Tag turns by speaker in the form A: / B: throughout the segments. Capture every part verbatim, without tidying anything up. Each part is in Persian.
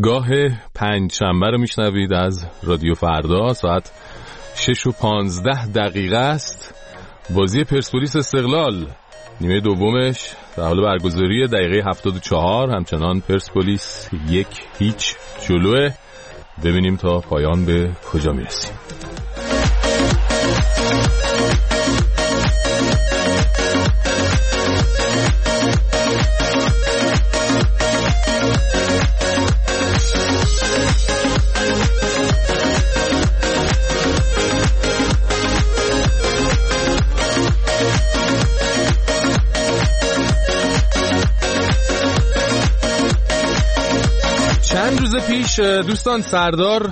A: صبحگاه پنج شنبه رو میشنوید از رادیو فردا. ساعت شش و پانزده دقیقه است. بازی پرسپولیس استقلال نیمه دومش در حال برگزاری، دقیقه هفتاد و چهار، همچنان پرسپولیس یک هیچ جلوه. ببینیم تا پایان به کجا میرسیم. چند روز پیش دوستان سردار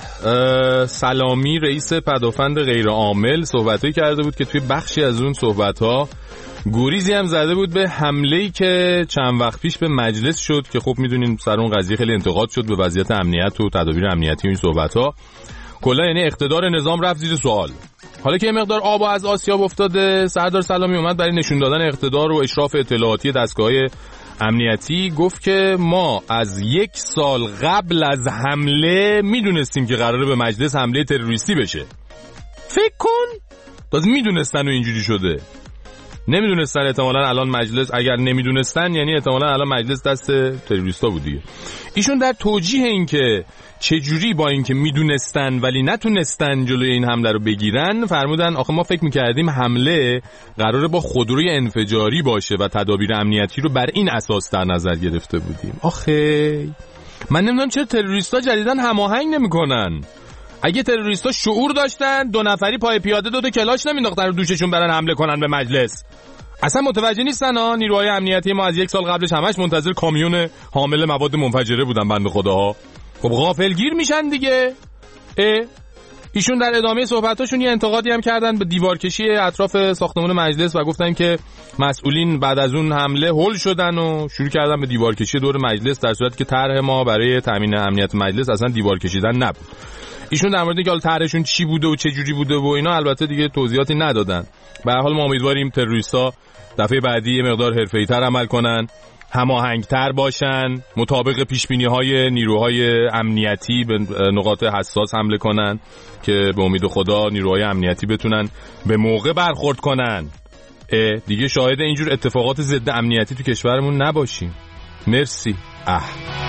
A: سلامی رئیس پدافند غیر عامل صحبتایی کرده بود که توی بخشی از اون صحبت‌ها گریزی هم زده بود به حمله‌ای که چند وقت پیش به مجلس شد که خب میدونین سر اون قضیه خیلی انتقاد شد به وضعیت امنیت و تدابیر امنیتی این صحبت‌ها. کلا یعنی اقتدار نظام رفت زیر سوال. حالا که یه مقدار آب از آسیاب افتاده، سردار سلامی اومد برای نشون دادن اقتدار و اشراف اطلاعاتی دستگاه‌های امنیتی گفت که ما از یک سال قبل از حمله میدونستیم که قراره به مجلس حمله تروریستی بشه. فکر کن باز میدونستن و اینجوری شده. نمیدونستن احتمالاً الان مجلس، اگر نمیدونستن یعنی احتمالاً الان مجلس دست تروریستا بود دیگه. ایشون در توجیه این که چجوری با اینکه میدونستن ولی نتونستن جلوی این حمله رو بگیرن فرمودن آخه ما فکر میکردیم حمله قراره با خودروی انفجاری باشه و تدابیر امنیتی رو بر این اساس در نظر گرفته بودیم. آخه من نمیدونم چرا تروریستا جدیدن هماهنگ نمیکنن. اگه تروریستا شعور داشتن دو نفری پای پیاده دو تا کلاش نمینداختن رو دوششون برن حمله کنن به مجلس. اصلا متوجه نیستن ها. نیروهای امنیتی ما از یک سال قبلش همش منتظر کامیون حامل مواد منفجره بودن بنده خداها. خب غافلگیر میشن دیگه. اه ایشون در ادامه صحبتاشون یه انتقادی هم کردن به دیوارکشی اطراف ساختمان مجلس و گفتن که مسئولین بعد از اون حمله هول شدن و شروع کردن به دیوارکشی دور مجلس، در صورتی که طرح ما برای تامین امنیت مجلس اصلا دیوار کشیدن نبود. ایشون در مورد اینکه طرحشون چی بوده و چه جوری بوده و اینا البته دیگه توضیحاتی ندادن. به هر حال ما امیدواریم تروریستا دفعه بعدی یه مقدار حرفه‌ای‌تر عمل کنن، هماهنگ‌تر باشن، مطابق پیش‌بینی‌های نیروهای امنیتی به نقاط حساس حمله کنن که به امید خدا نیروهای امنیتی بتونن به موقع برخورد کنن. دیگه شاهد اینجور اتفاقات ضد امنیتی تو کشورمون نباشیم. مرسی. اه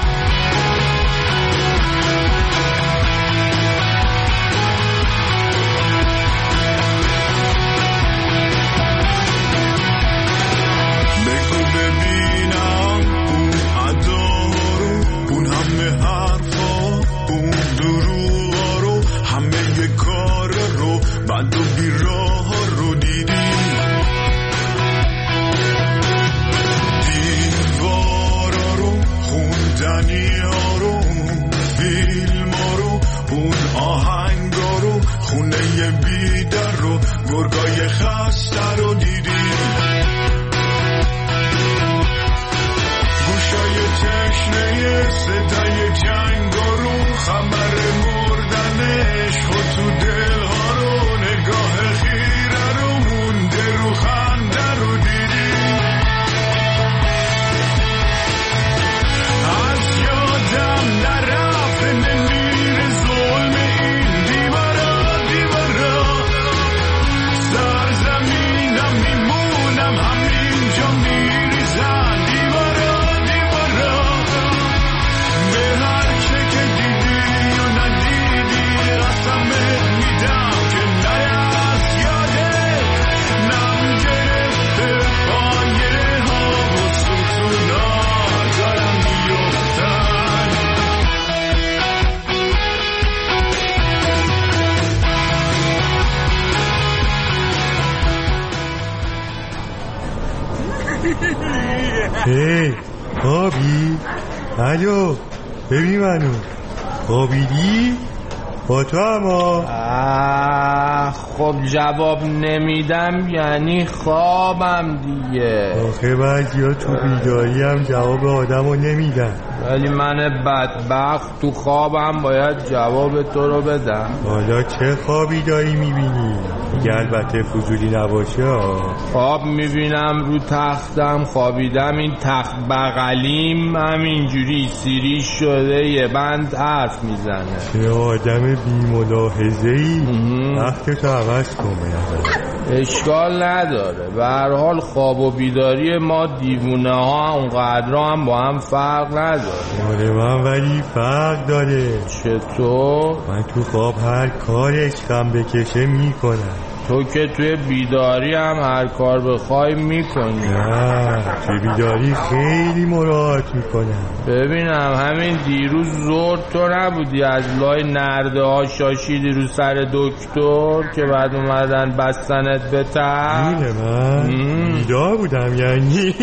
B: گرگای خسته رو دیدی، گوشای تشنه صدای جنگا رو، خبر مردنش خود تو دل ها رو، نگاه خیره رو مونده رو خنده رو دیدی. از یادم نرفته نمیره ظلم این دیوارا دیوارا، زمینم میمونم همینجا میریزن دیوارا دیوارا، به هر چه که دیدی و ندیدی قسمت میدم که نیست یادت نم گرفته پایه ها و ستونا دارم میفتن.
C: هی خوابی؟ الو ببین منو خوابیدی؟ با تو اما
D: خب جواب نمیدم یعنی خوابم دیگه.
C: آخه بعضی ها تو بیداری هم جواب آدم رو نمیدن.
D: ولی من بدبخت تو خوابم باید جواب تو رو بدم.
C: حالا چه خوابی داری میبینی؟ دیگه البته فضولی نباشه.
D: خواب میبینم رو تختم خوابیدم، این تخت بغلیم همینجوری سیریش شده یه بند حرف میزنه.
C: چه آدم بی ملاحظه‌ای. تختتو عوض کن به
D: اشکال نداره، به هر حال خواب و بیداری ما دیوونه ها اونقدر هم با هم فرق نداره.
C: آره من ولی فرق داره.
D: چطور؟
C: من تو خواب هر کار عشقم بکشه میکنم.
D: تو که توی بیداری هم هر کار بخوای میکنی.
C: نه توی بیداری خیلی مراعات میکنم.
D: ببینم همین دیروز زور تو نبودی از لای نرده ها شاشیدی رو سر دکتر که بعد اومدن بستنت به تخت؟
C: اینه من بیدار بودم یعنی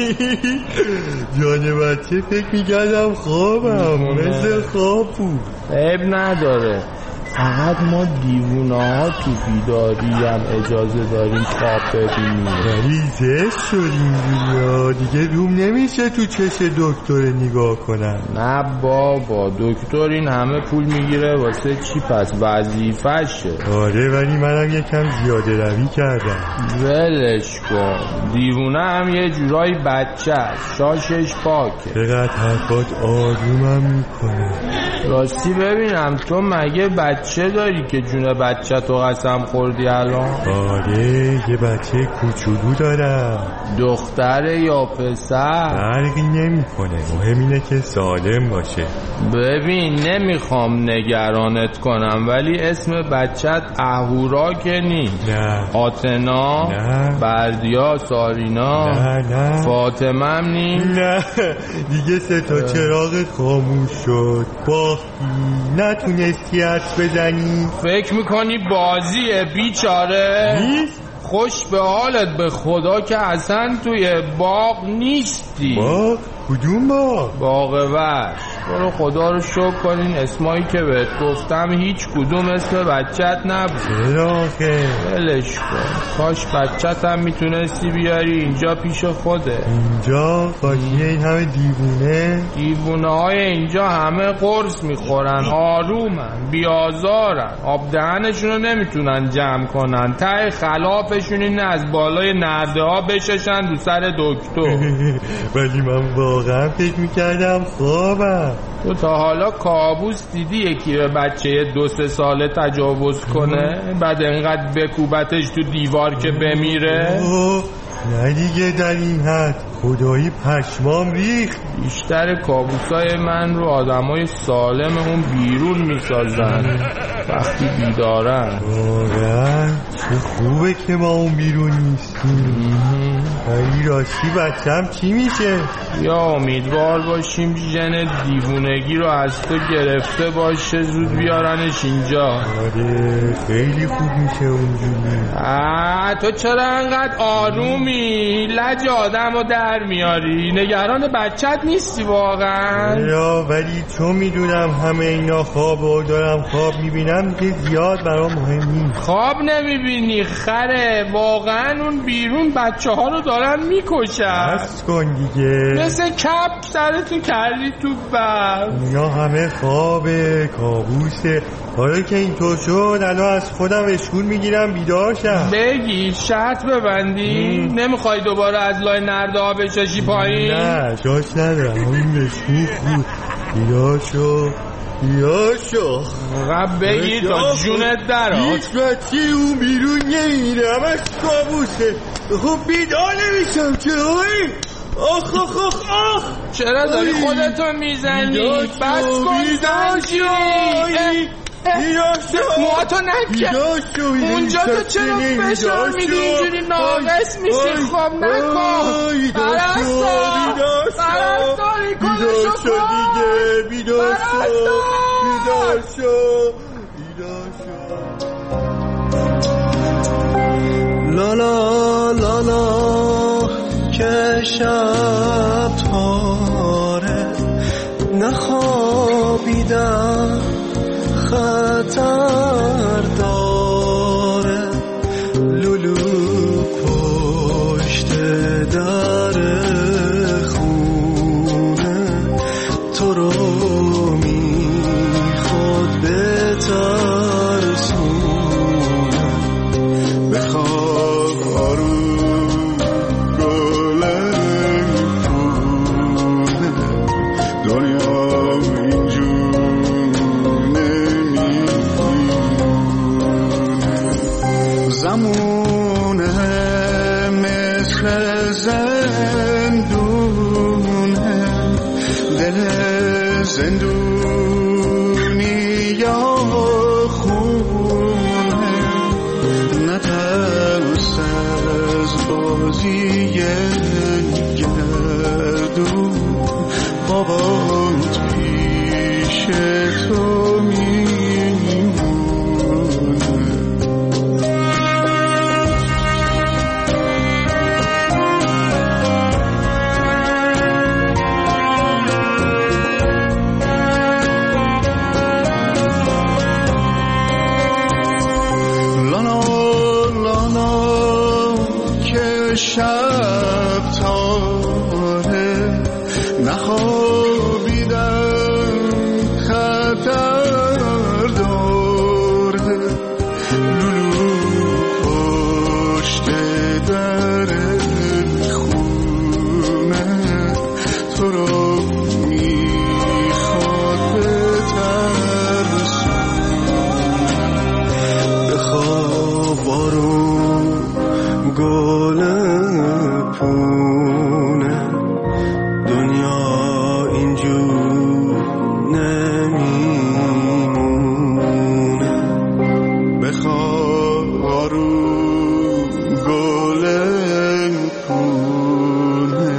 C: جان بچه فکر میکردم خوابم مثل خواب بود.
D: عیب نداره، فقط ما دیوونه ها تو بیداری هم اجازه داریم خواب ببینیم.
C: ولی زشت شد اینجوری دیگه روم نمیشه تو چش دکتر نگاه کنم.
D: نه بابا دکتر این همه پول میگیره واسه چی پس وظیفشه.
C: آره ولی منم یکم زیاده روی کردم.
D: ولش کن، دیوونه هم یه جورایی بچه شاشش پاکه.
C: چقدر حرفات آرومم میکنه.
D: راستی ببینم تو مگه بچه داری که جون بچه تو قسم خوردی الان؟
C: آره یه بچه کوچولو دارم.
D: دختره یا پسر؟
C: فرقی نمی کنه، مهم اینه که سالم باشه.
D: ببین نمیخوام نگرانت کنم ولی اسم بچت اهورا که نیست؟
C: نه.
D: آتنا؟
C: نه.
D: بردیا؟ سارینا؟
C: نه نه.
D: فاطمه هم نیست؟
C: نه دیگه سه تا چراغت خاموش شد، باختی، نتونستی حرف بزنی.
D: فکر میکنی بازیه بیچاره؟
C: نیست.
D: خوش به حالت به خدا که اصلا توی باغ نیستی.
C: باغ؟ کدوم باغ؟
D: باغ وحش. برو خدا رو شکر کنین اسمایی که بهت گفتم هیچ کدوم اسم بچت نبود.
C: چرا آخه؟
D: ولش کن، کاش بچت هم میتونستی بیاری اینجا پیش خوده.
C: اینجا؟ خاطیه این همه دیوونه؟
D: دیوونه های اینجا همه قرص میخورن، آرومن، بیازارن، آب دهنشونو نمیتونن جمع کنن، ته خلافشون اینه از بالای نرده ها بششن رو سر دکتر.
C: ولی من واقعا فکر میکردم خوابم.
D: تو تا حالا کابوس دیدی یکی به بچه دو سه ساله تجاوز کنه بعد اینقدر بکوبتش تو دیوار که بمیره؟
C: اوه نه دیگه در این حد، خدایی پشمام ریخت.
D: بیشتر کابوسای من رو آدمای سالم اون بیرون میسازن وقتی بیدارن.
C: واقعا چه خوبه که ما اون بیرون نیستیم. ولی راستی بچم چی میشه؟
D: یا امیدوار باشیم ژن دیوونگی رو از تو گرفته باشه زود بیارنش اینجا.
C: آره خیلی خوب میشه اونجوری.
D: آه تو چرا انقدر آرومی؟ لج آدم رو در میاری، نگران بچت نیستی واقعا؟
C: یا ولی چون میدونم همه اینا خواب و دارم خواب میبینم که زیاد برام مهم نیست.
D: خواب نمیبینی خره، واقعا اون بیرون بچه ها رو دارن میکشن.
C: بس کن دیگه،
D: مثل کپ سرتو کردی تو برف.
C: اینا همه خوابه، کابوسه. حالا که اینطور شد الان از خودم اشکول میگیرم بیدار شم.
D: بگی شرط ببندی؟ نمیخوای دوباره از لای نرده ها بششی پایین؟
C: نه جاش ندارم، این اشکول بود. بیدار شو بیدار شو
D: غب بگی تا جونت در
C: هیچ بچه اون بیرون نمیره، همش کابوسه. خب بیدار نمیشم چرایی؟ آخ آخ آخ آخ
D: چرا داری خودتو میزنی؟ بس کن زنجی. موهاتو نکن اونجا، تو چرا فشار میدی اینجوری ناقص میشی؟ خب نکن پرستار پرستار این کنشو کن.
C: بیدار شو بیدار شو بیدار شو. لالا لالا که شب تاره نخوابیدم، خطر داره لولو پشت در خونه تو رو
B: بازی گردون بابات پیش تو میمونه. لانا لانا که شب تاره نخوابیدم خطر دارده لولو پشت در خونه تو رو میخواد بترسونه. بخواب بارون گل پونه دنیا اینجور نمیمونه. بخواب بارون گل پونه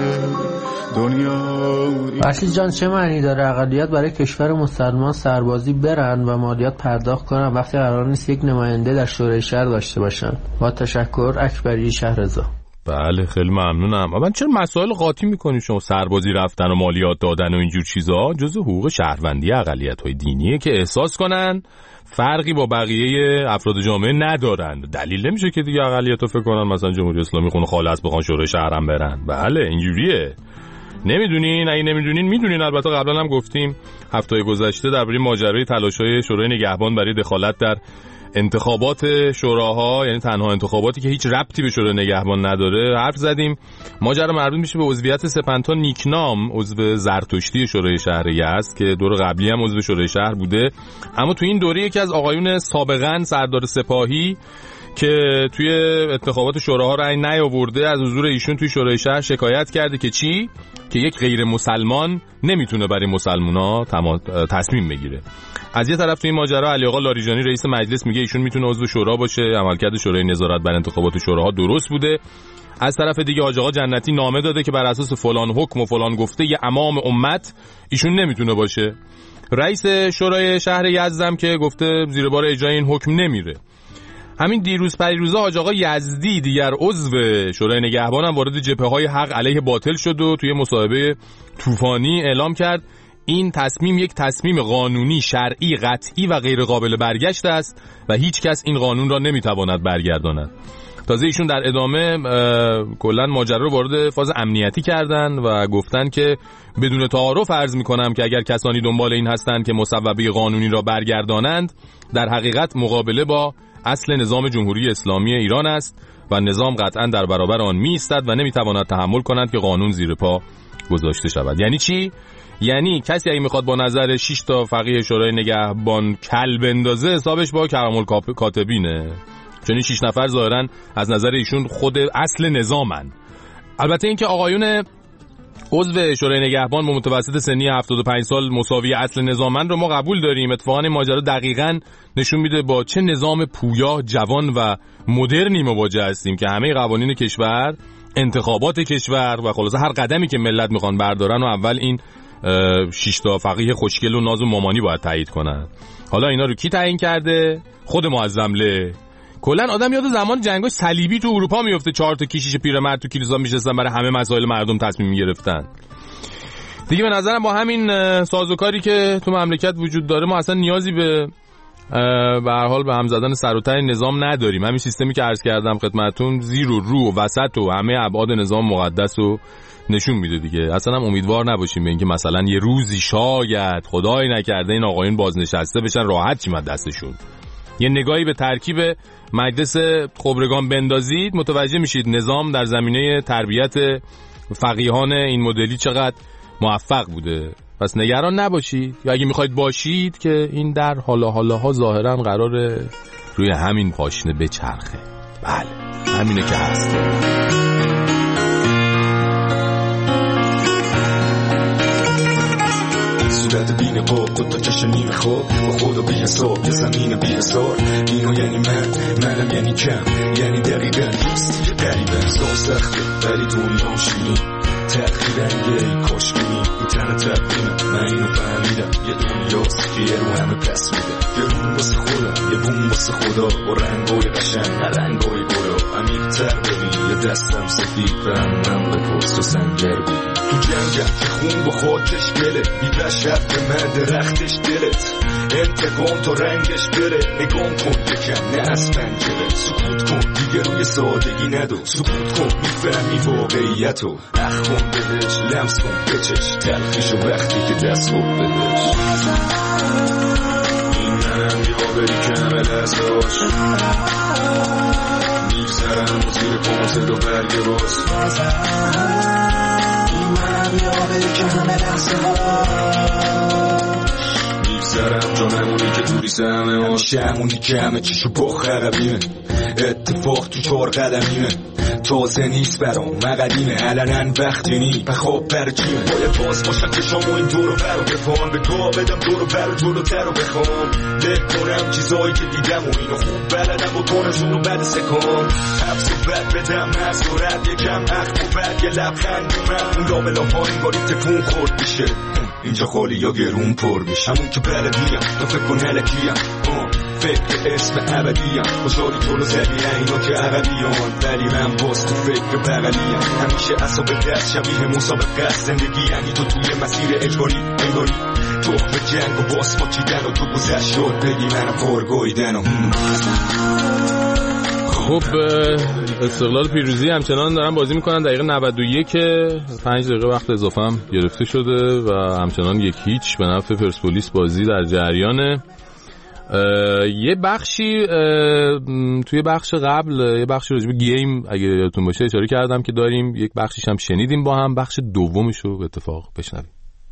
B: دنیا.
E: رشید جان چه معنی داره اقلیت برای کشور مسلمان سربازی برن و مالیات پرداخت کنن وقتی قرار نیست یک نماینده در شورای شهر داشته باشن؟ با تشکر، اکبری شهرزا.
A: بله خیلی ممنونم. اما چرا مسائل قاطی میکنی شما؟ سربازی رفتن و مالیات دادن و اینجور چیزا جزء حقوق شهروندی اقلیت‌های دینیه که احساس کنن فرقی با بقیه افراد جامعه ندارن. دلیل نمیشه که دیگه اقلیت‌ها فکر کنن مثلا جمهوری اسلامی خون خالص بخوان شورای شهرم برن. بله اینجوریه. نمیدونین؟ اگه نمیدونین میدونین. البته قبلا هم گفتیم هفته گذشته درباره ماجرای تلاش‌های شورای نگهبان برای دخالت در انتخابات شوراها، یعنی تنها انتخاباتی که هیچ ربطی به شورای نگهبان نداره، حرف زدیم. ماجرا مربوط میشه به عضویت سپنتا نیکنام، عضو زرتشتی شورای شهر یزد که دور قبلی هم عضو شورای شهر بوده، اما تو این دوره یکی از آقایون سابقاً سردار سپاهی که توی انتخابات شوراها رأی نیاورده از حضور ایشون توی شورای شهر شکایت کرده که چی؟ که یک غیر مسلمان نمیتونه برای مسلمونا تصمیم بگیره. از یه طرف توی این ماجرا علی آقا لاریجانی رئیس مجلس میگه ایشون میتونه عضو شورا باشه، عملکرد شورای نظارت بر انتخابات شوراها درست بوده. از طرف دیگه حاج آقا جنتی نامه داده که بر اساس فلان حکم و فلان گفته یه امام امت ایشون نمیتونه باشه. رئیس شورای شهر یزدم که گفته زیر بار اجرای این حکم نمیره. همین دیروز پریروزا حاج آقا یزدی دیگر عضو شورای نگهبان هم وارد جبهه‌های حق علیه باطل شد و توی مصاحبه طوفانی اعلام کرد این تصمیم یک تصمیم قانونی، شرعی، قطعی و غیر قابل برگشت است و هیچ کس این قانون را نمیتواند برگرداند. تازه ایشون در ادامه کلا ماجرا رو وارد فاز امنیتی کردن و گفتن که بدون تعارف عرض میکنم که اگر کسانی دنبال این هستند که مصوبه قانونی را برگردانند، در حقیقت مقابله با اصل نظام جمهوری اسلامی ایران است و نظام قطعا در برابر آن می ایستد و نمیتواند تحمل کند که قانون زیر پا گذاشته شود. یعنی چی؟ یعنی کسی اگه میخواد با نظر شش تا فقیه شورای نگهبان کل بندازه، حسابش با کرام الکاتبینه، چون این شش نفر ظاهرا از نظر ایشون خود اصل نظامن. البته اینکه آقایون عضو شورای نگهبان با متوسط سنی هفتاد و پنج سال مساوی اصل نظامن رو ما قبول داریم. اتفاقا این ماجرا دقیقاً نشون میده با چه نظام پویا، جوان و مدرنی مواجه هستیم که همه قوانین کشور، انتخابات کشور و خلاصه هر قدمی که ملت میخوان بردارن و اول این شش تا فقیه خوشگل و ناز و مامانی باید تایید کنن. حالا اینا رو کی تعیین کرده؟ خود معظمله. کلا آدم یاد زمان جنگ‌های صلیبی تو اروپا میفته، چهار تا کشیش پیرمرد تو کلیسا میشستن برای همه مسائل مردم تصمیم میگرفتن. دیگه به نظرم با همین سازوکاری که تو مملکت وجود داره ما اصلا نیازی به به هر حال به هم زدن سر و ته نظام نداریم. همین سیستمی که عرض کردم خدمتتون زیر و رو و وسط و همه ابعاد نظام مقدس رو نشون میده دیگه. اصلا هم امیدوار نباشیم به اینکه مثلا یه روزی شاید خدای نکرده این آقایون بازنشسته بشن راحت چیم از دستشون. یه نگاهی به ترکیب مجلس خبرگان بندازید متوجه میشید نظام در زمینه تربیت فقیهان این مدلی چقدر موفق بوده. پس نگران نباشید، یا اگه میخواید باشید که این در حالا حالاها ظاهرا قراره روی همین پاشنه بچرخه. بله همینه که هست.
B: صورت بی نقاب خود بکشه نیمه خواب با خدا بی حساب یه زمین بی حسار. اینو یعنی من منم یعنی کم یعنی دقیقا نیست یه قریبه سال سخته ولی دنیا شیرین تأخیر انگه کاش کنی این تنه تقدیمه. من اینو فهمیدم یه دنیاست که یه رو همه پس میده. یه روم واسه خودم یه بوم واسه خدا با رنگای قشنگ نه رنگای گلا. عمیق‌تر ببین یه دستم سفید و همم بپرس تو سنجر ببین. تو جنگم که خون با خاکش گله بی بشر به من درختش دلت. انتقام تا رنگش بره نگام کن یکم نه از پنجره. سکوت کن دیگه روی سادگی ندو. سکوت کن میفهمی واقعیتو. اخ کن بهش لمس کن بچش تلخیشو وقتی که دست خود بهش. این منم یا بری کمه دستاش میگذرم و زیر پانزد و برگه باز. این منم یا بری کمه دستاش میگذرم جانمونی که دوری سمه هاش. همونی که همه چیشو بخربیمه اتفاق تو چار قدمیمه. تازه نیست برام مقدیمه علنن وقتی نی بخواب برچیمه. باید باز باشم که شما این دورو برو بفهم به گاه بدم دورو برو جلوتر رو بخوام. له کنم چیزایی که دیدم و اینو خوب بلدم و کنشون رو بد سکام. حبس بد بدم نفس و رد یکم اخم و بد یه لبخند من اون لابلا ها انگاری تکون خورد میشه. اینجا خالی یا گرون پر میشه. همون که بلدیم تو فکر کن هلکیم فکر اسم ابدیم. خوشحالی طولو زدی اینا که عقبیان ولی من باز تو فکر بغلیم. همیشه اصاب دست شبیه مسابقه زندگی یعنی تو توی مسیر اجباری انگاری تخم جنگ و باس با چیدن و تو گذشت شد بگی منم پرگویدن و
A: خب استقلال پیروزی همچنان دارن بازی میکنن. دقیقه نود و یک پنج دقیقه وقت اضافه هم گرفته شده و همچنان یک هیچ به نفع پرسپولیس بازی در جریانه. یه بخشی توی بخش قبل یه بخشی راجع به گیم اگه یادتون باشه اشاره کردم که داریم. یک بخشیش هم شنیدیم با هم. بخش دومش رو به اتفاق بشنویم.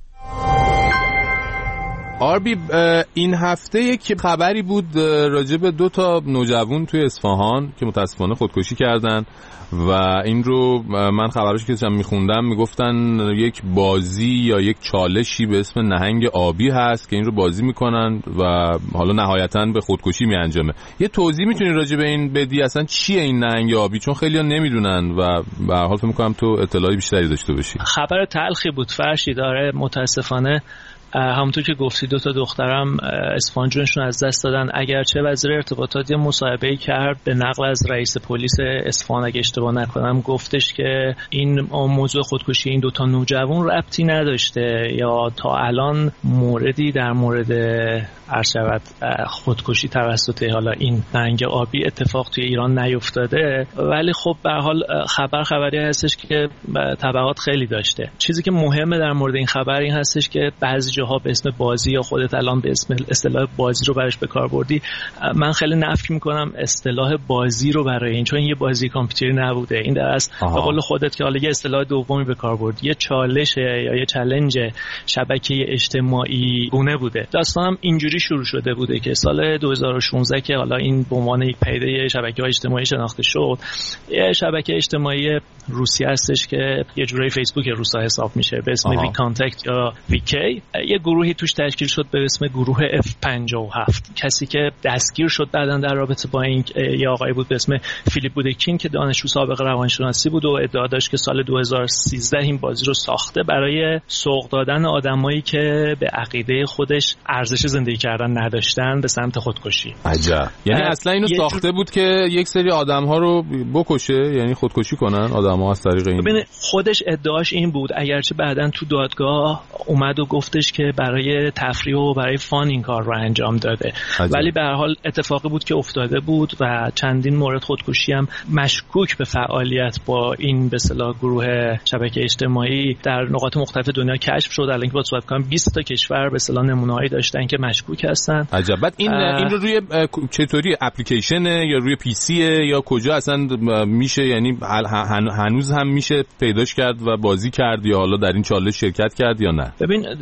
A: آربی این هفته یک خبری بود راجع به دو تا نوجوان توی اصفهان که متاسفانه خودکشی کردن و این رو من خبرش که داشتم میخوندم میگفتن یک بازی یا یک چالشی به اسم نهنگ آبی هست که این رو بازی میکنن و حالا نهایتاً به خودکشی میانجامه. یه توضیح میتونی راجع به این بدی اصلا چیه این نهنگ آبی؟ چون خیلی‌ها نمیدونن و به هر حال فکر میکنم تو اطلاعی بیشتری داشته باشی.
F: خبر تلخی بود فرشی داره. متاسفانه همونطور که گفتی دو تا دخترم اصفهان جونشون از دست دادن. اگرچه وزیر ارتباطات یه مصاحبه‌ای کرد به نقل از رئیس پلیس اصفهان اگه اشتباه نکنم گفتش که این موضوع خودکشی این دو تا نوجوان ربطی نداشته یا تا الان موردی در مورد عرض شود خودکشی توسط حالا این نهنگ آبی اتفاق توی ایران نیفتاده. ولی خب به هر حال خبر خبری هستش که تبعات خیلی داشته. چیزی که مهمه در مورد این خبر این هستش که بعضی جاها به اسم بازی یا خودت الان به اسم اصطلاح بازی رو برش به کار بردی. من خیلی نفی میکنم اصطلاح بازی رو برای این، چون یه بازی کامپیوتری نبوده. این در اصل به قول خودت که حالا یه اصطلاح دومی به کار بردی، یه چالش یا یه چالش شبکه اجتماعی گونه بوده. داستانم اینجوری شروع شده بوده که سال دو هزار و شانزده که حالا این به عنوان یک پیده شبکه‌های اجتماعی شناخته شد، یه شبکه اجتماعی روسی هستش که یه جوری فیسبوک روسا حساب میشه به اسم وی کانتکت یا ویکی. یه گروهی توش تشکیل شد به اسم گروه اف پنجاه و هفت. کسی که دستگیر شد بعداً در رابطه با این یه آقای بود به اسم فیلیپ بودکین که دانشجو سابق روانشناسی بود و ادعا داشت که سال دو هزار و سیزده این بازی رو ساخته برای سوق دادن آدمایی که به عقیده خودش ارزش زندگی کردن نداشتن به سمت خودکشی.
A: عجب. یعنی اصلا اینو ساخته جور... بود که یک سری آدم‌ها رو بکشه، یعنی خودکشی کنن آدم‌ها از طریق این.
F: ببین خودش ادعاش این بود، اگرچه بعداً تو دادگاه اومد و گفتش که برای تفریح و برای فان این کار رو انجام داده. عجب. ولی به هر حال اتفاقی بود که افتاده بود و چندین مورد خودکشی هم مشکوک به فعالیت با این به اصطلاح گروه شبکه اجتماعی در نقاط مختلف دنیا کشف شد. الان که با صحبت کنم بیست تا کشور به اصطلاح نمونه‌ای داشتن که مشکوک هستن.
A: عجب. بعد این اه... این رو روی چطوری اپلیکیشنه یا روی پی سی یا کجا اصلا میشه، یعنی هنوز هم میشه پیداش کرد و بازی کرد یا حالا در این چالش شرکت کرد یا نه؟
F: ببین توی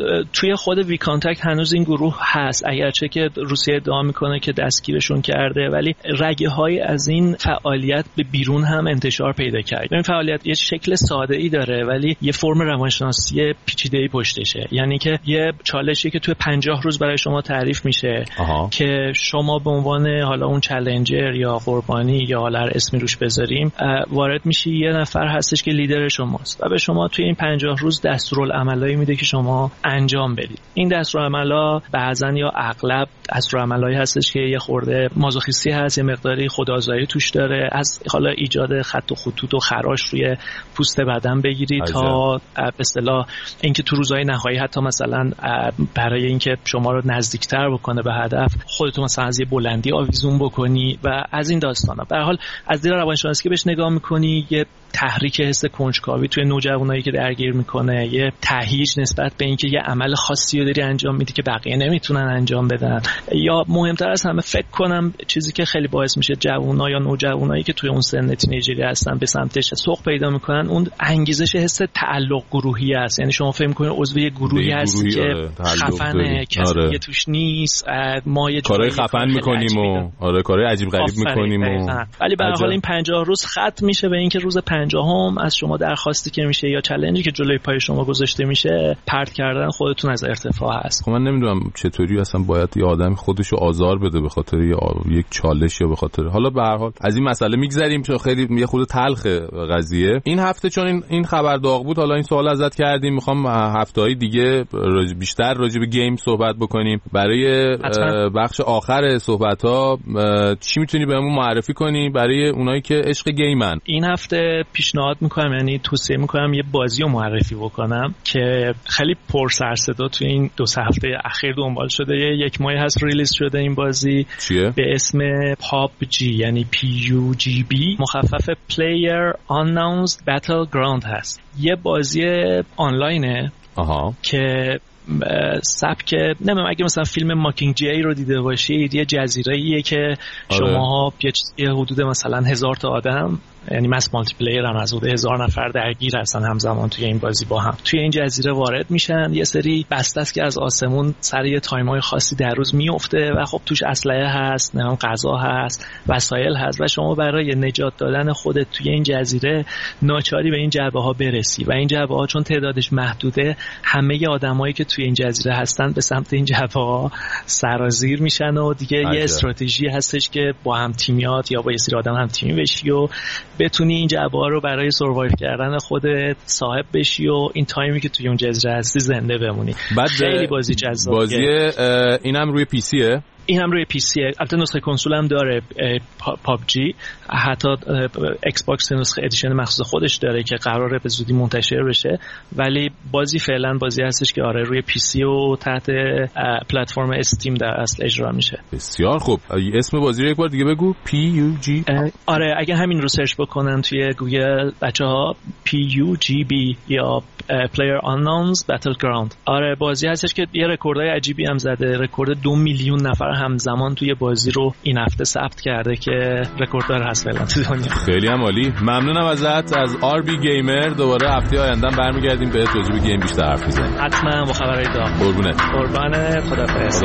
F: توی خود وی کانتکت هنوز این گروه هست، اگرچه که روسیه ادعا میکنه که دستگیرشون کرده، ولی رگه های از این فعالیت به بیرون هم انتشار پیدا کرد. این فعالیت یه شکل ساده ای داره ولی یه فرم روانشناسی پیچیده‌ای پشتشه. یعنی که یه چالشی که توی پنجاه روز برای شما تعریف میشه آها. که شما به عنوان حالا اون چالنجر یا قربانی یا حالا هر اسمی روش بذاریم وارد میشی، یه نفر هستش که لیدر شماست و به شما توی این پنجاه روز دستورالعملایی میده که شما انجام بدید. این دستورالعملا بعضن یا اغلب دستورالعملایی هستش که یه خورده مازوخیستی هست، یه مقداری خودآزاری توش داره، از حالا ایجاد خط و خطوط و خراش روی پوست بدن بگیری تا به اصطلاح اینکه تو روزهای نهایی حتی مثلا برای اینکه شما رو نزدیکتر بکنه به هدف خودتون مثلا از یه بلندی آویزون بکنی و از این داستانا. به هر حال از دید روانشناسی که بهش نگاه میکنی یه تحریک حس کنجکاوی توی نوجوانایی که درگیر میکنه، یه تهییج نسبت به اینکه یه عمل خاصی رو داری انجام میدی که بقیه نمیتونن انجام بدن، یا مهمتر از همه فکر کنم چیزی که خیلی باعث میشه جوونا یا نوجوانایی که توی اون سن تینیجری هستن به سمتش سوق پیدا میکنن، اون انگیزش حس تعلق گروهی است. یعنی شما فکر میکنید عضو یه گروهی هستی که خفنه، کسی آره. دیگه توش نیست، ما یه
A: کارهای خفن میکنیم و آره کارهای عجیب غریب میکنیم و
F: ولی به هر حال این پنجاه روز ختم میشه به اینکه روز پنجاهم از شما درخواستی که میشه یا چالنجی که جلوی پای شما گذاشته میشه پرت کردن خودتون از ارتفاع هست.
A: خب من نمیدونم چطوری اصلا باید یه آدم خودشو آزار بده به خاطر یک چالش یا به خاطر حالا به هر حال از این مسئله میگذریم چون خیلی یه خورده تلخه قضیه. این هفته چون این این خبر داغ بود حالا این سوال ازت کردیم، میخوام هفته‌های دیگه راج... بیشتر راجع به گیم صحبت بکنیم. برای بخش آخر صحبت‌ها چی میتونی بهمون معرفی کنی برای اونایی که عشق گیمن؟
F: این هفته پیشنهاد میکنم یعنی توصیه میکنم یه بازی رو معرفی بکنم که خیلی پر سر صدا توی این دو سه هفته اخیر دنبال شده. یک ماه هست ریلیز شده این بازی.
A: چیه؟
F: به اسم پاب جی یعنی پی یو جی بی، مخفف Player Unknown's Battleground هست. یه بازی آنلاینه
A: آها.
F: که سبک نمیدونم اگه مثلا فیلم ماکینگ جی رو دیده باشید، یه جزیره‌ایه که شماها یه حدود مثلا هزار تا آدم، یعنی مس مالتی پلیر هم از حدود هزار نفر درگیر هستن همزمان توی این بازی با هم. توی این جزیره وارد میشن، یه سری بسته است که از آسمون سر یه تایم‌های خاصی در روز میفته و خب توش اسلحه هست، نه غذا هست، وسایل هست و شما برای نجات دادن خودت توی این جزیره ناچاری به این جعبه ها برسی و این جعبه ها چون تعدادش محدوده همه آدمایی که توی این جزیره هستن به سمت این جعبه ها سرازیر میشن و دیگه عجب. یه استراتژی هستش که با هم تیمیات یا با یه سری آدم هم تیمی بشی و بتونی این جعبه ها رو برای سروایو کردن خودت صاحب بشی و این تایمی که توی اون جزیره هستی زنده بمونی. خیلی بازی جذابه.
A: بازی اینم روی پی سیه؟
F: این هم روی پی سی، البته نسخه کنسول هم داره پاب جی، حتی ایکس باکس نسخه ادیشن مخصوص خودش داره که قراره به زودی منتشر بشه، ولی بازی فعلا بازی هستش که آره روی پی سی و تحت پلتفرم استیم در اصل اجرا میشه.
A: بسیار خوب. اسم بازی رو یک بار دیگه بگو. پی یو جی.
F: آره اگه همین رو سرچ بکنن توی گوگل بچه‌ها پی یو جی بی یا Player Unknown's Battleground، آره بازی هستش که یه رکوردای عجیبی هم زده. رکورد دو میلیون نفر همزمان توی بازی رو این هفته ثبت کرده که رکورددار هست فعلا تو دنیا.
A: خیلی هم عالی. ممنونم ازت. از آر بی گیمر دوباره هفته آینده برمیگردیم بهت راجع به گیم بیشتر حرف بزنیم.
F: حتما با خبرای داغ.
A: قربونت.
F: قربان خدافظ.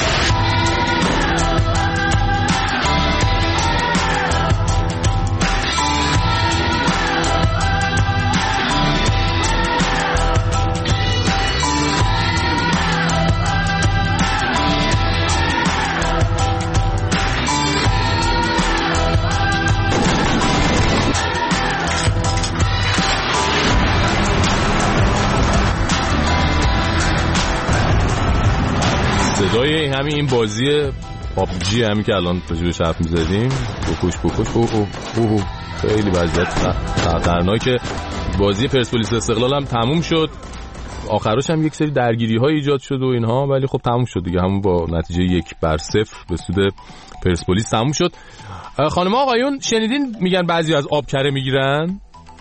A: صدای همین این بازی پاب جی همین که الان راجعش حرف می‌زدیم بکش بکش اوه اوه اوه خیلی وضعیت خطرناکه. بازی پرسپولیس استقلال هم تموم شد، آخرش هم یک سری درگیری‌های ایجاد شد و اینها، ولی خب تموم شد دیگه، همون با نتیجه یک بر صفر به سود پرسپولیس تموم شد. خانم آقایون شنیدین میگن بعضی از آب کره میگیرن؟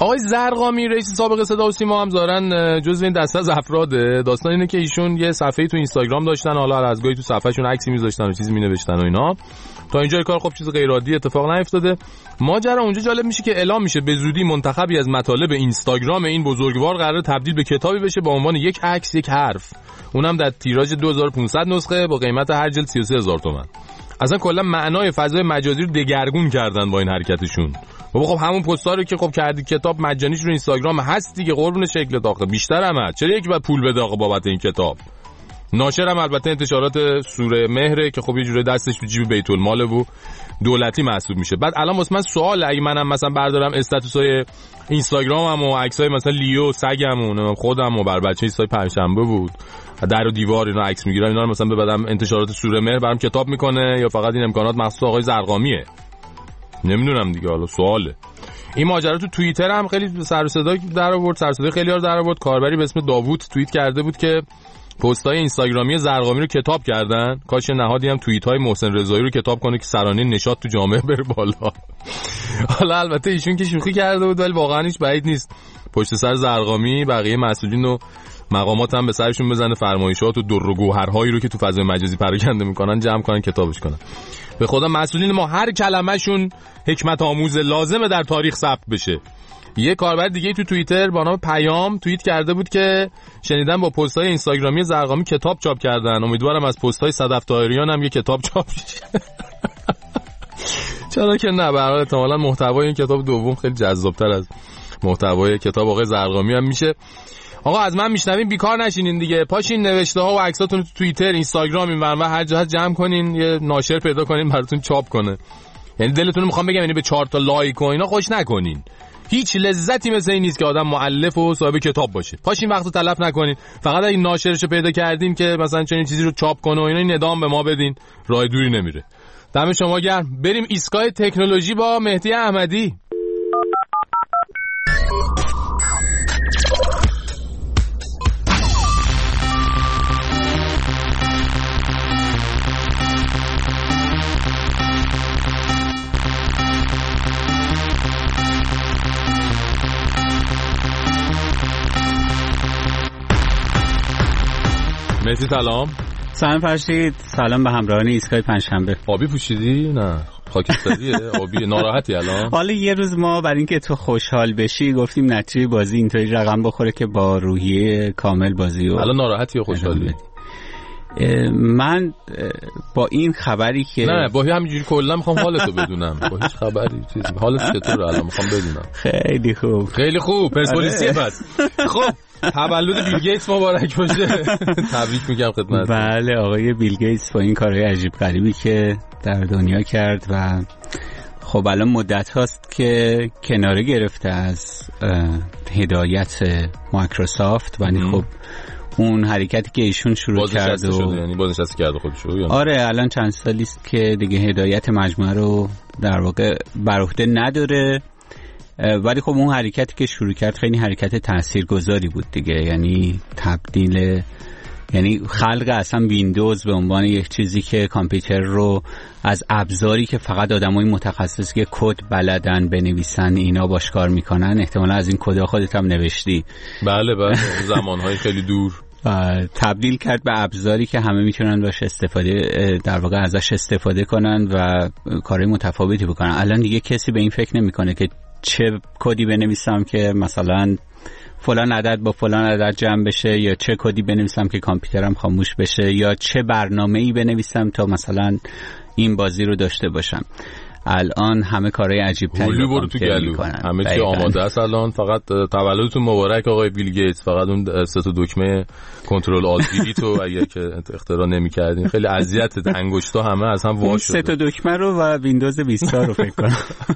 A: آقای زرقامی رئیس سابق صدا و سیما هم ظاهرا جزو این دسته از افراده. داستان اینه که ایشون یه صفحه‌ای تو اینستاگرام داشتن، حالا از گاهی تو صفحه‌شون عکسی می‌ذاشتن و چیزی می‌نوشتن و اینا. تا اینجای کار خب چیز غیر عادی اتفاق نیفتاده. ماجرا اونجا جالب میشه که اعلام میشه به زودی منتخبی از مطالب اینستاگرام این بزرگوار قرار تبدیل به کتابی بشه با عنوان یک عکس یک حرف، اونم در تیراژ دو هزار و پانصد نسخه با قیمت هر جلد سی و سه هزار تومان. اصلا کلا معنای فضای مجازی رو دگرگون کردن با این حرکتشون. خب خب همون پست‌ها رو که خب کردی کتاب مجانیش رو اینستاگرام هست دیگه، قربون شکل داغه بیشتر هم هست، چرا یکی بعد پول بده آقا بابت این کتاب؟ ناشر هم البته انتشارات سوره مهره که خب یه جوری دستش تو جیب بیت المال و دولتی محسوب میشه. بعد الان واسه من سوال، اگه منم مثلا بردارم استاتوسای اینستاگرامم و عکسای مثلا لیو سگمون خودم و بر بچه ایستای پنجشنبه بود در و دیوار اینا عکس میگیرم، اینا رو مثلا ببرم انتشارات سوره مهر برام کتاب میکنه یا فقط این امکانات مخصوص آقای زرقامیه؟ نمیدونم دیگه، حالا سواله. این ماجرا تو توییتر هم خیلی سر و صدا در آورد، سر و صدای خیلی‌ها رو در آورد. کاربری به اسم داوود توییت کرده بود که پست‌های اینستاگرامی زرقامی رو کتاب کردن، کاش نهادی هم توییت‌های محسن رضایی رو کتاب کنه که سرانه نشاط تو جامعه بره بالا. حالا البته ایشون که شوخی کرده بود ولی واقعا هیچ بعید نیست پشت سر زرقامی بقیه مسئولین و مقامات هم به سرشون بزنه، فرمایشات و در و گوهرهایی رو که تو فضای مجازی پراکنده میکنن جمع کنن کتابش کنن. به خدا مسئولین ما هر کلمه‌شون حکمت آموز لازمه در تاریخ ثبت بشه. یه کاربر دیگه تو توییتر با نام پیام توییت کرده بود که شنیدم با پست‌های اینستاگرامی زرقامی کتاب چاپ کردن، امیدوارم از پست‌های صدف طاهریان هم یه کتاب چاپ شه. چرا که نه، به هر حال احتمالاً محتوای این کتاب دوم خیلی جذاب‌تر از محتوای کتاب آقای زرقامی هم میشه. آقا از من میشنوین بیکار نشینین دیگه، پاشین نوشته ها و عکساتون رو تو توییتر، اینستاگرام این ور هر جا جمع کنین، یه ناشر پیدا کنین براتون چاپ کنه. یعنی دلتون رو میخوام بگم یعنی به چهار تا لایک و اینا خوش نکنین. هیچ لذتی مثل این نیست که آدم مؤلف و صاحب کتاب باشه. پاشین وقتو تلف نکنین. فقط این ناشرشو پیدا کردین که مثلا چنین چیزی رو چاپ کنه و اینا، این ندام به ما بدین، راه دوری نمیره. دم شما گرم. بریم ایستگاه تکنولوژی با مهدی احمدی. مهدی سلام.
G: سلام فرشید، سلام به همراهان ایستگاه پنجشنبه.
A: آبی پوشیدی؟ نه خاکستریه. آبی. ناراحتی الان؟
G: حالا یه روز ما برای اینکه تو خوشحال بشی گفتیم نتیجه بازی اینطوری رقم بخوره که با روحیه کامل بازی و
A: الان ناراحتی یا خوشحالی؟
G: من با این خبری که
A: نه با همینجوری کلا میخوام حالتو بدونم، با هیچ خبری چیزی حالت چطوره الان میخوام بدونم.
G: خیلی خوب
A: خیلی خوب پرسپولیسیه پس. خب تولد بیل گیتس مبارک باشه. تبریک میگم خدمت.
G: بله آقای بیل گیتس با این کارهای عجیب غریبی که در دنیا کرد و خب الان مدت هاست که کناره گرفته از هدایت مایکروسافت، ولی خب اون حرکتی که ایشون شروع کرد و
A: یعنی بازنشسته کرده خودشو.
G: آره الان چند سالی است که دیگه هدایت مجموعه رو در واقع بر عهده نداره، ولی خب اون حرکتی که شروع کرد خیلی حرکت تاثیرگذاری بود دیگه، یعنی تبدیل، یعنی خلق اصلا ویندوز به عنوان یک چیزی که کامپیوتر رو از ابزاری که فقط آدمای متخصص که کد بلدن بنویسن اینا باش کار میکنن، احتمالا از این کدها خودت هم نوشتی.
A: بله بله زمانهای خیلی دور
G: تبدیل کرد به ابزاری که همه میتونن باش استفاده در واقع ازش استفاده کنن و کارهای متفاوتی بکنن. الان دیگه کسی به این فکر نمیکنه که چه کدی بنویسم که مثلا فلان عدد با فلان عدد جمع بشه، یا چه کدی بنویسم که کامپیوترم خاموش بشه، یا چه برنامه‌ای بنویسم تا مثلا این بازی رو داشته باشم. الان همه کارهای عجیب تری
A: برو تو گلو، همه چی آماده است. الان فقط تولدتون مبارک آقای بیل گیتس، فقط اون سه تا دکمه کنترل آلت دیلیت رو اگه که اختراع نمی‌کردین خیلی اذیت انگشتا همه از هم وا شده.
G: سه تا دکمه رو و ویندوز بیست رو فکر کنم.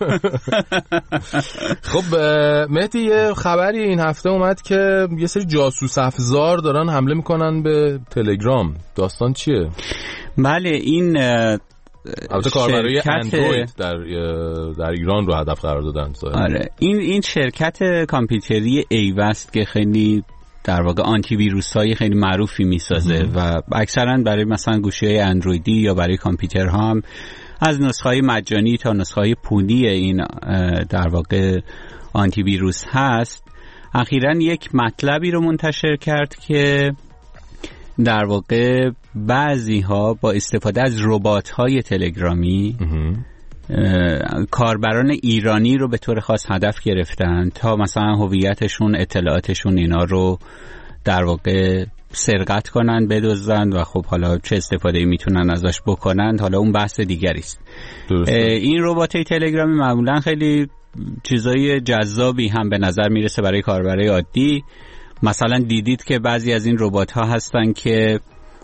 A: خب مهدی یه خبری این هفته اومد که یه سری جاسوس افزار دارن حمله میکنن به تلگرام. داستان چیه؟
G: بله این
A: البته کاربرای اندروید در در ایران رو هدف قرار دادن.
G: آره این این شرکت کامپیوتری ایوست که خیلی در واقع آنتی ویروس های خیلی معروفی میسازه و اکثرا برای مثلا گوشی‌های اندرویدی یا برای کامپیوتر هم از نسخه‌های مجانی تا نسخه‌های پولی این در واقع آنتی ویروس هست، اخیراً یک مطلبی رو منتشر کرد که در واقع بعضی ها با استفاده از ربات های تلگرامی کاربران ایرانی رو به طور خاص هدف گرفتن تا مثلا هویتشون، اطلاعاتشون اینا رو در واقع سرقت کنن، بدزدن و خب حالا چه استفاده میتونن ازش بکنن، حالا اون بحث دیگری است. این ربات تلگرامی معمولا خیلی چیزای جذابی هم به نظر میرسه برای کاربرای عادی. مثلا دیدید که بعضی از این ربات ها هستن که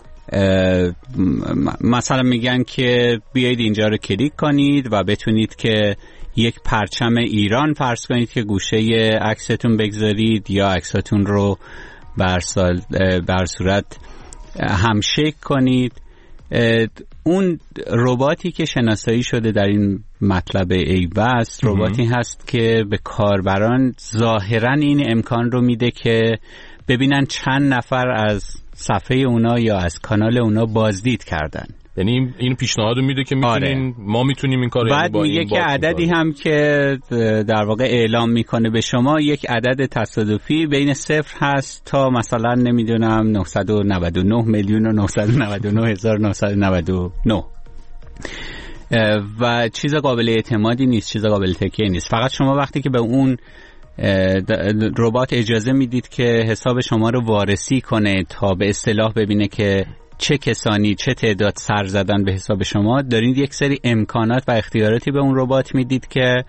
G: مثلا میگن که بیایید اینجا رو کلیک کنید و بتونید که یک پرچم ایران فرض کنید که گوشه عکستون بگذارید یا عکساتون رو بر بر صورت همشک کنید. اون رباتی که شناسایی شده در این مطلب ایبست رباتی هست که به کاربران ظاهرا این امکان رو میده که ببینن چند نفر از صفحه اونا یا از کانال اونا بازدید کردن.
A: یعنی این پیشنهاد رو میده که میتونین آره. ما میتونیم این کارو
G: بعد با میگه که عددی هم که در واقع اعلام میکنه به شما، یک عدد تصادفی بین صفر هست تا مثلا نمیدونم نهصد و نود و نه میلیون و نهصد و نود و نه هزار و نهصد و نود و نه و چیز قابل اعتمادی نیست، چیز قابل تکیه نیست. فقط شما وقتی که به اون ربات اجازه میدید که حساب شما رو وارسی کنه تا به اصطلاح ببینه که چه کسانی چه تعداد سر زدن به حساب شما، دارید یک سری امکانات و اختیاراتی به اون ربات میدید که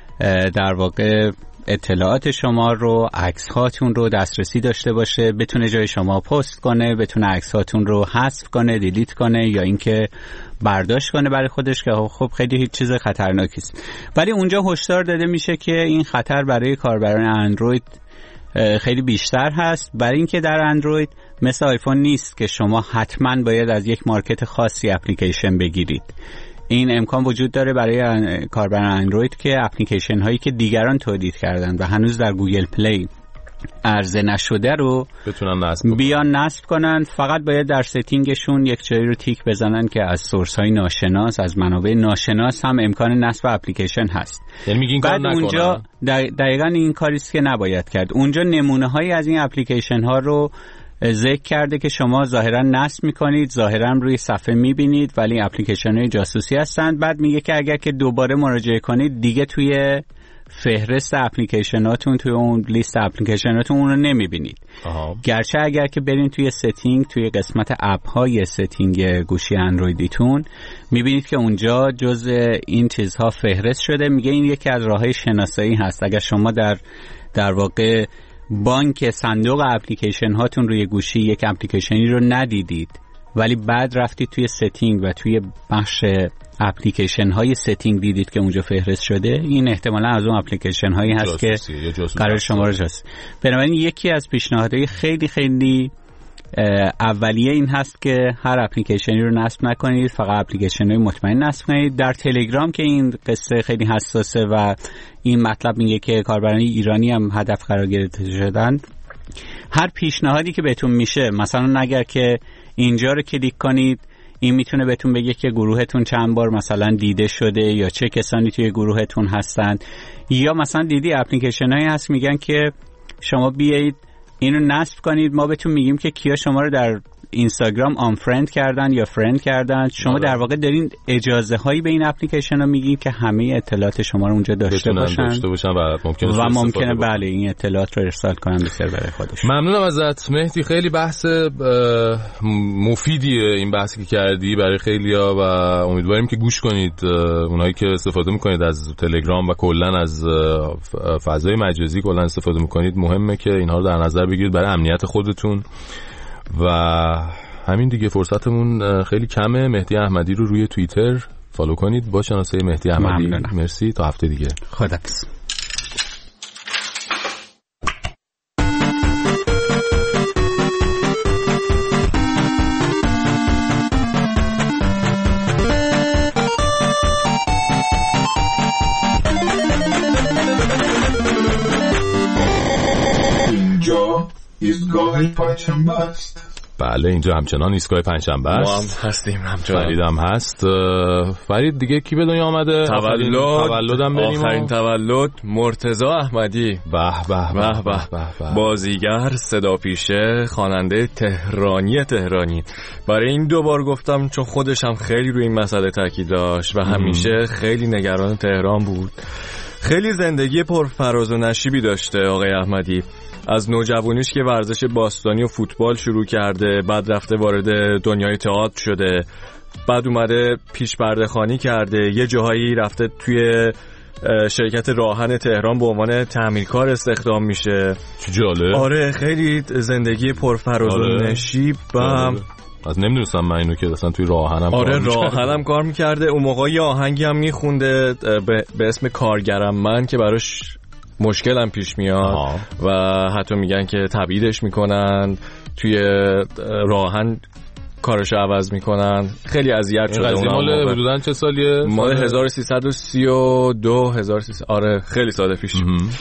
G: در واقع اطلاعات شما رو، عکس هاتون رو دسترسی داشته باشه، بتونه جای شما پست کنه، بتونه عکس هاتون رو حذف کنه، دیلیت کنه یا اینکه برداشت کنه برای خودش، که خب خیلی هیچ چیز خطرناکی است. ولی اونجا هشدار داده میشه که این خطر برای کاربران اندروید خیلی بیشتر هست، برای اینکه در اندروید مثل آیفون نیست که شما حتما باید از یک مارکت خاصی اپلیکیشن بگیرید. این امکان وجود داره برای کاربران اندروید که اپلیکیشن هایی که دیگران تولید کردن و هنوز در گوگل پلی عرضه نشده رو
A: بتونن نصب
G: بیان نصب کنن. فقط باید در ستینگشون یک جایی رو تیک بزنن که از سورس های ناشناس، از منابع ناشناس هم امکان نصب اپلیکیشن هست.
A: یعنی میگین کار نکنن.
G: اونجا دقیقاً این کاریست که نباید کرد. اونجا نمونه هایی از این اپلیکیشن ها رو ذکر کرده که شما ظاهرا نصب میکنید، ظاهرا روی صفحه میبینید، ولی اپلیکیشن های جاسوسی هستند. بعد میگه که اگر که دوباره مراجعه کنید دیگه توی فهرست اپلیکیشناتون، توی اون لیست اپلیکیشناتون اون رو نمیبینید. گرچه اگر که برین توی ستینگ، توی قسمت اپ های ستینگ گوشی اندرویدیتون میبینید که اونجا جزء این چیزها فهرست شده. میگه این یکی از راههای شناسایی هست. اگر شما در در واقع بانک صندوق اپلیکیشن هاتون روی گوشی یک اپلیکیشنی رو ندیدید ولی بعد رفتید توی ستینگ و توی بخش اپلیکیشن های ستینگ دیدید که اونجا فهرست شده، این احتمالا از اون اپلیکیشن هایی هست که قرار شما رو جاسوسی. بنابراین یکی از پیشنهادهای خیلی خیلی اولیه این هست که هر اپلیکیشنی رو نصب نکنید، فقط اپلیکیشن‌های مطمئن نصب کنید. در تلگرام که این قصه خیلی حساسه و این مطلب میگه که کاربران ایرانی هم هدف قرار گرفته شدن، هر پیشنهادی که بهتون میشه، مثلا اگر که اینجا رو کلیک کنید این میتونه بهتون بگه که گروهتون چند بار مثلا دیده شده یا چه کسانی توی گروهتون هستن، یا مثلا دیدی اپلیکیشن‌هایی هست میگن که شما بیایید اینو نصب کنید، ما بهتون میگیم که کیا شما رو در اینستاگرام آن فرند کردن یا فرند کردن. شما آره. در واقع دارین اجازه هایی به این اپلیکیشن ها میگیم که همه اطلاعات شما رو اونجا داشته باشن,
A: داشته باشن و ممکنه,
G: و ممکنه بله این اطلاعات رو ارسال کنن به سرور خودشون.
A: ممنونم ازت مهدی، خیلی بحث مفیدیه این بحثی که کردی برای خیلیا و امیدواریم که گوش کنید اونایی که استفاده میکنید از تلگرام و کلا از فضای مجازی کلا استفاده میکنید. مهمه که اینها رو در نظر بگیرید برای امنیت خودتون و همین دیگه. فرصتمون خیلی کمه. مهدی احمدی رو روی توییتر فالو کنید با شناسه مهدی احمدی.
G: ممنونم.
A: مرسی، تا هفته دیگه.
G: خداحافظ.
B: ایستگاه پنج مست
A: بله اینجا همچنان ایستگاه پنجشنبه است.
H: ما هم هستیم همچنان.
A: فرید هم هست. فرید دیگه کی به دنیا آمده؟
H: تولد
A: تولدم بریم.
H: آخرین تولد مرتضی احمدی.
A: به به
H: به به. بازیگر، صداپیشه، خواننده تهرانی تهرانی. برای این دوبار گفتم چون خودش هم خیلی روی این مسئله تاکید داشت و همیشه خیلی نگران تهران بود. خیلی زندگی پرفراز و نشیبی داشته آقای احمدی. از نوجوانیش که ورزش باستانی و فوتبال شروع کرده، بعد رفته وارد دنیای تئاتر شده، بعد اومده پیش پرده خوانی کرده، یه جاهایی رفته توی شرکت راهن تهران به عنوان تعمیرکار استخدام میشه.
A: چه جالب.
H: آره خیلی زندگی پرفراز و نشیب. آره.
A: از نمیدونستم من اینو که اصلا توی راهنم
H: آره راهنم کار میکرده. اون موقع یه آهنگی هم میخونده به, به اسم کارگرم من که براش مشکل هم پیش میاد. آه. و حتی میگن که تبعیدش میکنن، توی راهن کارش عوض میکنن. خیلی اذیت شده.
A: قضیه مال حدوداً چه سالیه؟
H: مال هزار و سیصد و سی و دو هزار و سیصد. آره خیلی سال پیش.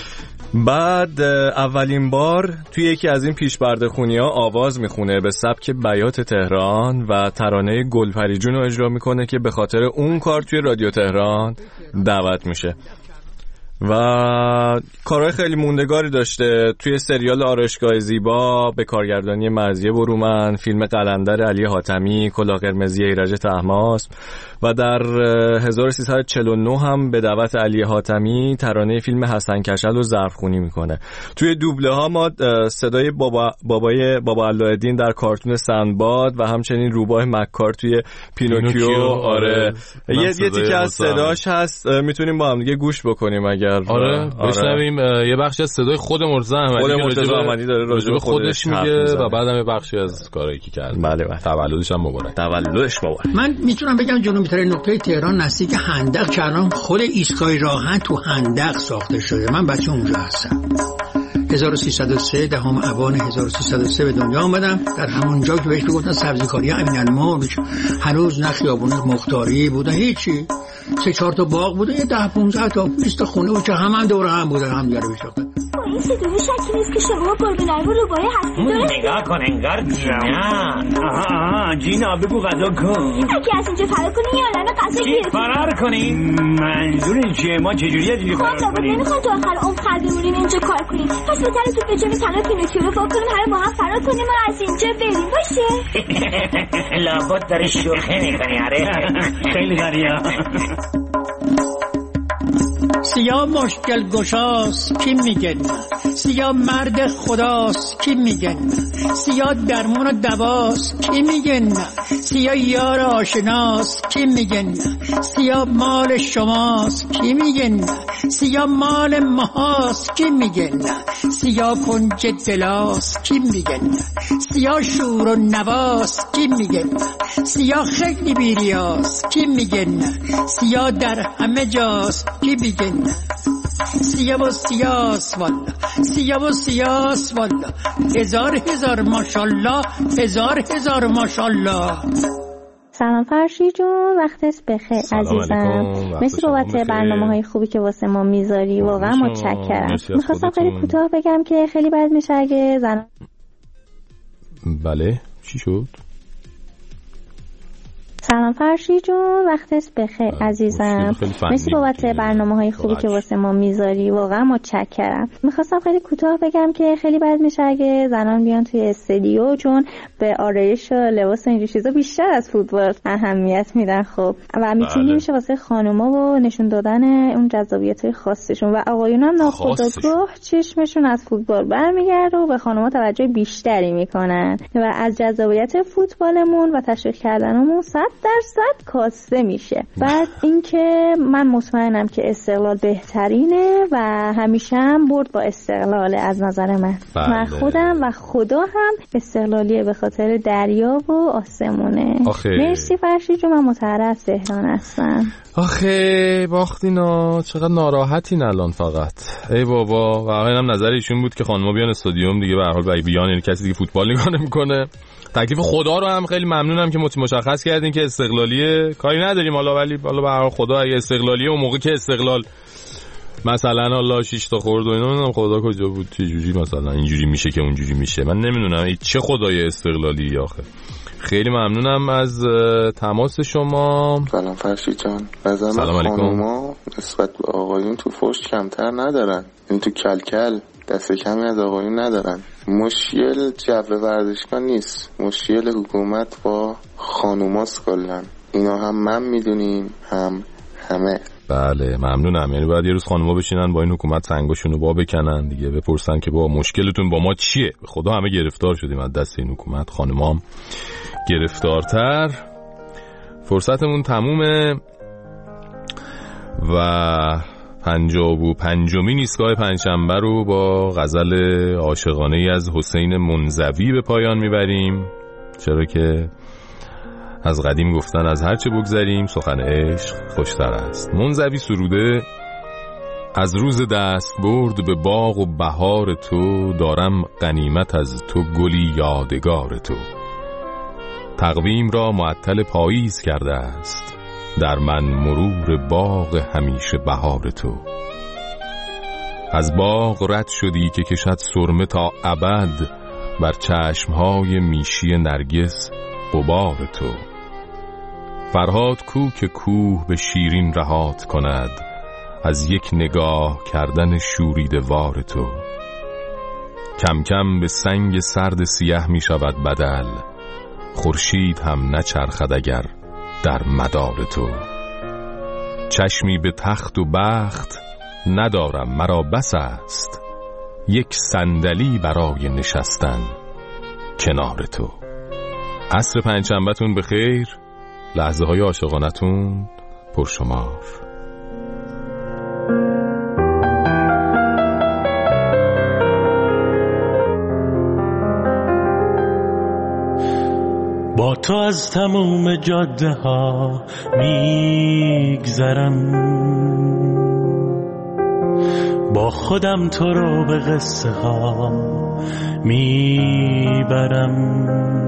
H: بعد اولین بار توی یکی از این پیش پرده خونی‌ها آواز میخونه به سبک بیات تهران و ترانه گلپریجون رو اجرا میکنه که به خاطر اون کار توی رادیو تهران دعوت میشه و کارهای خیلی موندگاری داشته. توی سریال آرایشگاه زیبا به کارگردانی مرضیه برومند، فیلم قلندر علی حاتمی، کلاه قرمزی ایرج طهماسب و در هزار و سیصد و چهل و نه هم به دعوت علی حاتمی ترانه فیلم حسن کشل رو ظرفخوانی میکنه. توی دوبله ها ما صدای بابا بابای بابا علایالدین در کارتون سندباد و همچنین روباه مکار توی پینوکیو. آره یه یه تیکه از صداش هست، میتونیم با هم دیگه گوش بکنیم اگر
A: آره بشنویم. یه بخشی از صدای خود مرتضی احمدی
H: خود مرتضی احمدی داره راجع به
A: خودش میگه و بعدم یه بخشی از کارایی که کرد.
H: بله بله.
A: تولدش هم مبارک.
H: تولدش مبارک.
I: من میتونم بگم جنوبی‌ترین نقطه تهران نزدیک هندق که الان خود ایستگاه راهن تو هندق ساخته شده. من بچه اونجا هستم. هزار و سیصد و سه دهم آبان هزار و سیصد و سه به دنیا آمدم. در همون جا که بهش گفتن سبزیکاری امیرالملک، هنوز نه خیابون مختاری بوده، هیچی. سه چهار تا باغ بوده، یه ده پونزده تا بیست تا خونه بود که همه دور هم بودن، هم دیگه رو می‌شناختن.
J: این صدای شکی نیست که شما گربه‌نر و روبای هستی درست؟
K: نگاه کن انگار جینا. آها جینا بگو غذا کن.
J: اگه از اینجا فرار کنی یا الان غذا گیرتون
K: فرار کنیم؟ منظور چیه؟ ما چجوری از اینجا فرار کنیم؟
J: خب نمیخواد تو آخر عمر خر بمونیم اینجا کار کنیم. پس بهتره تو به جای تنها پینوکیو رو فکر کنیم، همه با هم فرار کنیم و از اینجا بریم. باشه؟
K: لابد داره شوخی میکنی. آره خیلی داریا.
I: سیاه مشکل گشاست کی میگن، سیاه مرد خداست کی میگن، سیاه درمون و دواست کی میگن، سیاه یار آشناست کی میگن، سیاه مال شماست کی میگن، سیاه مال ماهاست کی میگن، سیاه کنج دلاست کی میگن، سیاه شور و نواست کی میگن، سیاه خیلی بیریاست کی میگن، سیاه در همه جاست کی میگن، سیاه و سیاس والا، سیاه و سیاس والا، هزار هزار ماشالله، هزار هزار ماشالله.
L: سلام فرشی جون، وقتت بخیر عزیزم. مرسی بابت برنامه‌های خوبی که واسه ما میذاری، واقعا متشکرم. میخواستم خیلی کوتاه بگم که خیلی بد میشه اگه زن.
A: بله چی شد؟
L: سلام فرشی جون، وقتت بخیر عزیزم. مرسی بابت برنامه‌های خوبی که واسه ما میذاری، واقعا متشکرم. میخواستم خیلی کوتاه بگم که خیلی بد میشه اگه زنان بیان توی استودیو، چون به آرایش و لباس و اینجور چیزا بیشتر از فوتبال اهمیت میدن. خب و میتونی میشه واسه خانوما و نشون دادن اون جذابیت‌های خاصشون و آقایون هم ناخودآگاه چشمشون از فوتبال برمیگرده و به خانوما توجه بیشتری میکنن و از جذابیت فوتبالمون و تشویق کردنمون صد درصد کاسته میشه. بعد اینکه من مطمئنم که استقلال بهترینه و همیشه هم برد با استقلال از نظر من. بله. من خودم و خدا هم استقلالیه به خاطر دریا و آسمونه. آخه. مرسی فرشی جون، من متحره از تهران هستم.
A: آخه باختینا چقدر ناراحتین الان فقط. ای بابا. و اینم نظر ایشون بود که خانم‌ها بیان استادیوم دیگه، به هر حال بیان، یعنی کسی دیگه فوتبال نگاه نمی‌کنه. تکلیف خدا رو هم خیلی ممنونم که مشخص کردین که استقلالیه، کاری نداریم حالا، ولی حالا به هر حال خدا اگه استقلالیه اون موقع که استقلال مثلا الله شش تا خورد و اینا، نمیدونم خدا کجا بود، چه جوری مثلا اینجوری میشه که اونجوری میشه، من نمیدونم چه خدای استقلالی آخه. خیلی ممنونم از تماس شما.
M: سلام فرشید جان. نظر من خانوما نسبت به آقایون تو فوش کمتر ندارن، این تو کلکل دست کمی از آقایون ندارن. مشکل جو ورزشگاه نیست، مشکل حکومت با خانوماست کلن. اینا هم من میدونیم هم همه.
A: بله ممنونم. یعنی باید یه روز خانوما بشینن با این حکومت سنگاشونو با بکنن دیگه، بپرسن که با مشکلتون با ما چیه. به خدا همه گرفتار شدیم از دست این حکومت، خانوما هم گرفتارتر. فرصتمون تمومه و پنجاب و پنجمین ایستگاه پنجشنبه رو با غزل عاشقانه ای از حسین منزوی به پایان میبریم، چرا که از قدیم گفتن از هرچه بگذریم سخن عشق خوشتر است. منزوی سروده: از روز دست برد به باغ و بهار تو، دارم غنیمت از تو گلی یادگار تو. تقویم را معطل پاییز کرده است، در من مرور باغ همیشه بهار تو. از باغ رد شدی که کشد سرمه تا ابد، بر چشمهای میشی نرگس غبار تو. فرهاد کو که کوه به شیرین رهات کند، از یک نگاه کردن شوریده وار تو. کم کم به سنگ سرد سیاه می شود بدل، خورشید هم نچرخد اگر در مدار تو. چشمی به تخت و بخت ندارم مرا بس است، یک صندلی برای نشستن کنار تو. عصر پنجشنبه‌تون بخیر، لحظه های عاشقانتون پرشمار.
N: با تو از تموم جاده ها میگذرم، با خودم تو رو به قصه ها میبرم.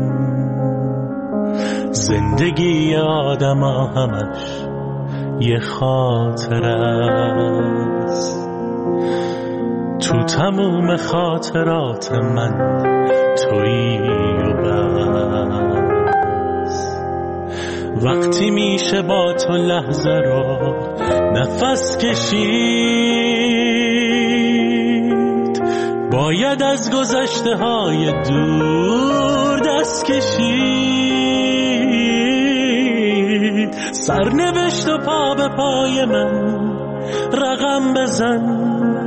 N: زندگی آدم ها همش یه خاطر است، تو تموم خاطرات من تویی و بس. وقتی میشه با تو لحظه رو نفس کشید، باید از گذشته های دور دست کشید. سرنوشت و پا به پای من رقم بزن،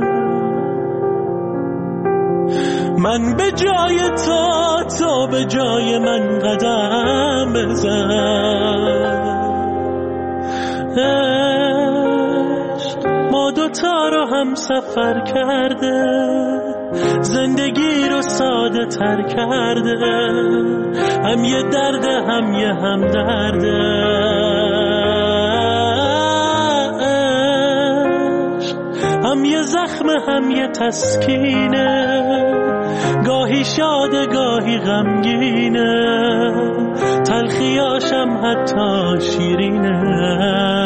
N: من به جای تو تو به جای من قدم بزن. عشق ما دوتا رو هم سفر کرده، زندگی رو ساده تر کرده، هم یه درده هم یه هم درده. عشق هم یه زخم هم یه تسکینه، گاهی شاده گاهی غمگینه، تلخیاشم حتی شیرینه.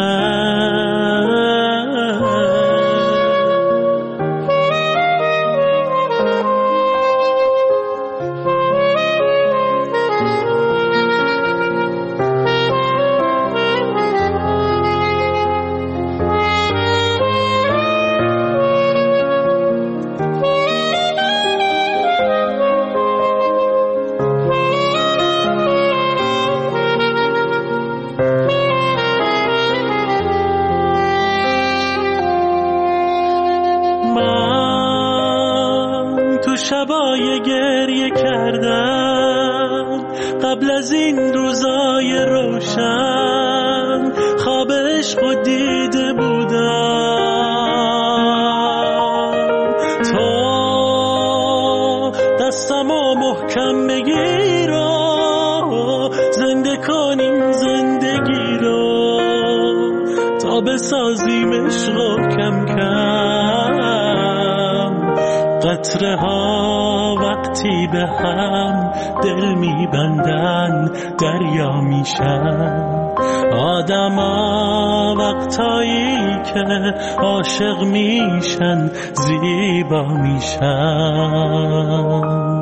N: شبای گریه کردم قبل از این روزای روشن، خواب عشق و دیده بودم. تو دستمو محکم بگیر و زنده کنیم زندگی رو، تا بسازیم عشق و کم کم قطره ها وقتی به هم دل میبندن دریا میشن. آدم ها وقتایی که عاشق میشن زیبا میشن.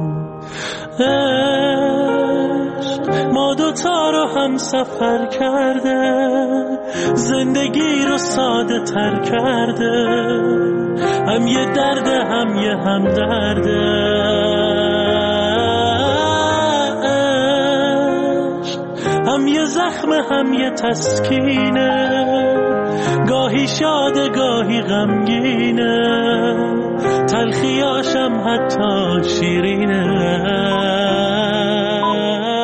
N: عشق ما دوتا رو هم سفر کرده، زندگی رو ساده تر کرده، هم یه درده هم یه هم درده. عشق هم یه زخم هم یه تسکینه، گاهی شاده گاهی غمگینه، تلخیاشم حتی شیرینه.